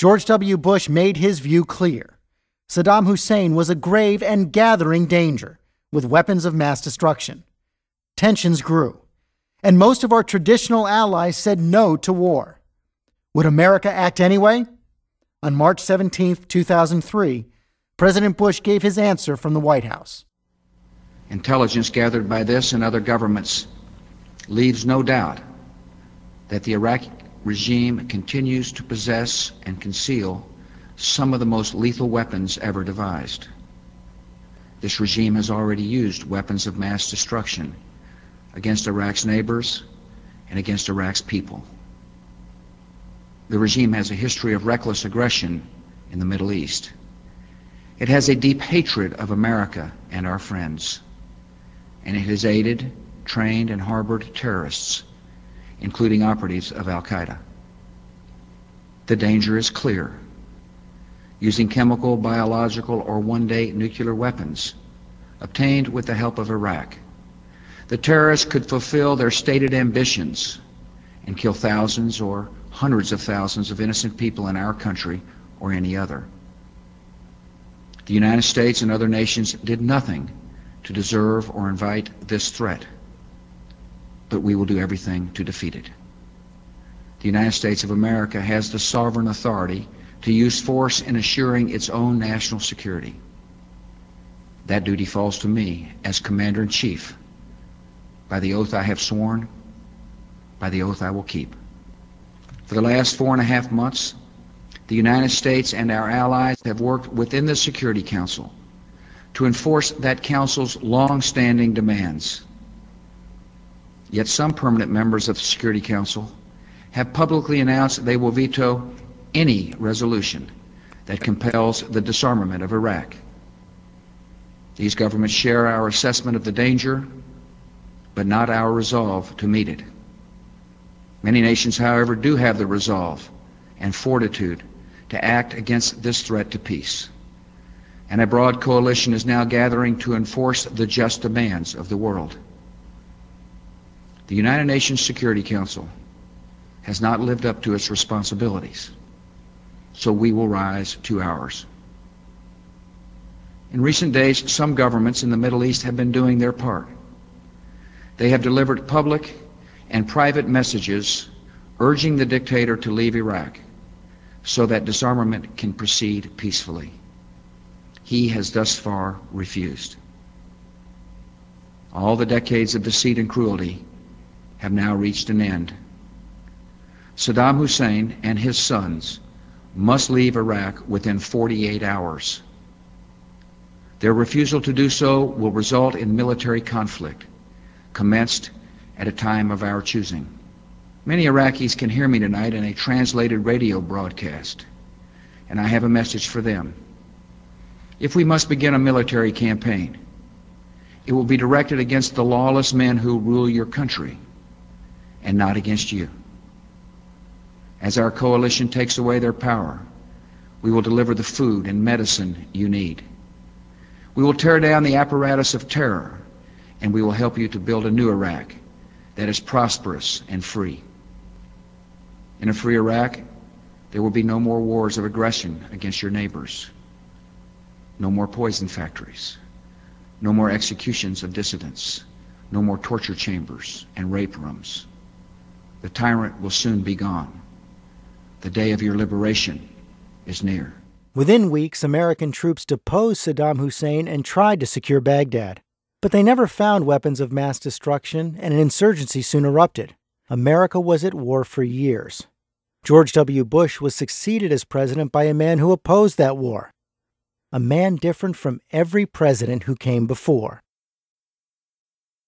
George W. Bush made his view clear. Saddam Hussein was a grave and gathering danger with weapons of mass destruction. Tensions grew, and most of our traditional allies said no to war. Would America act anyway? On March 17, 2003, President Bush gave his answer from the White House. Intelligence gathered by this and other governments leaves no doubt that the Iraqi regime continues to possess and conceal some of the most lethal weapons ever devised. This regime has already used weapons of mass destruction against Iraq's neighbors and against Iraq's people. The regime has a history of reckless aggression in the Middle East. It has a deep hatred of America and our friends, and it has aided, trained, and harbored terrorists, including operatives of Al-Qaeda. The danger is clear. Using chemical, biological, or one-day nuclear weapons obtained with the help of Iraq, the terrorists could fulfill their stated ambitions and kill thousands or hundreds of thousands of innocent people in our country or any other. The United States and other nations did nothing to deserve or invite this threat, but we will do everything to defeat it. The United States of America has the sovereign authority to use force in assuring its own national security. That duty falls to me as Commander-in-Chief. By the oath I have sworn, by the oath I will keep. For the last 4.5 months, the United States and our allies have worked within the Security Council to enforce that Council's long-standing demands. Yet some permanent members of the Security Council have publicly announced they will veto any resolution that compels the disarmament of Iraq. These governments share our assessment of the danger, but not our resolve to meet it. Many nations, however, do have the resolve and fortitude to act against this threat to peace. And a broad coalition is now gathering to enforce the just demands of the world. The United Nations Security Council has not lived up to its responsibilities, so we will rise to ours. In recent days, some governments in the Middle East have been doing their part. They have delivered public and private messages urging the dictator to leave Iraq so that disarmament can proceed peacefully. He has thus far refused. All the decades of deceit and cruelty have now reached an end. Saddam Hussein and his sons must leave Iraq within 48 hours. Their refusal to do so will result in military conflict, commenced at a time of our choosing. Many Iraqis can hear me tonight in a translated radio broadcast, and I have a message for them. If we must begin a military campaign, it will be directed against the lawless men who rule your country, and not against you. As our coalition takes away their power, we will deliver the food and medicine you need. We will tear down the apparatus of terror, and we will help you to build a new Iraq that is prosperous and free. In a free Iraq, there will be no more wars of aggression against your neighbors, no more poison factories, no more executions of dissidents, no more torture chambers and rape rooms. The tyrant will soon be gone. The day of your liberation is near. Within weeks, American troops deposed Saddam Hussein and tried to secure Baghdad. But they never found weapons of mass destruction, and an insurgency soon erupted. America was at war for years. George W. Bush was succeeded as president by a man who opposed that war. A man different from every president who came before.